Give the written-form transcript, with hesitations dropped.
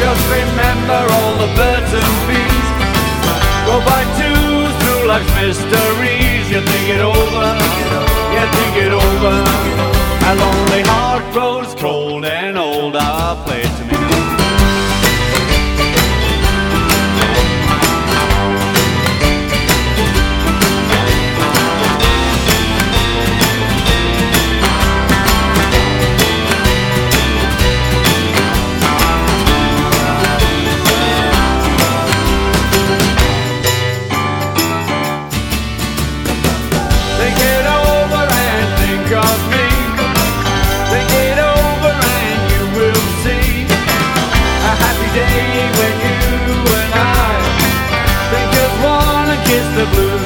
Just remember all the birds and bees. Go by twos through life's mysteries. You think it over, you think it over. A lonely heart grows cold and old. I'll play it to me. Think it over and think of me. Think it over and you will see a happy day when you and I think just wanna kiss the blue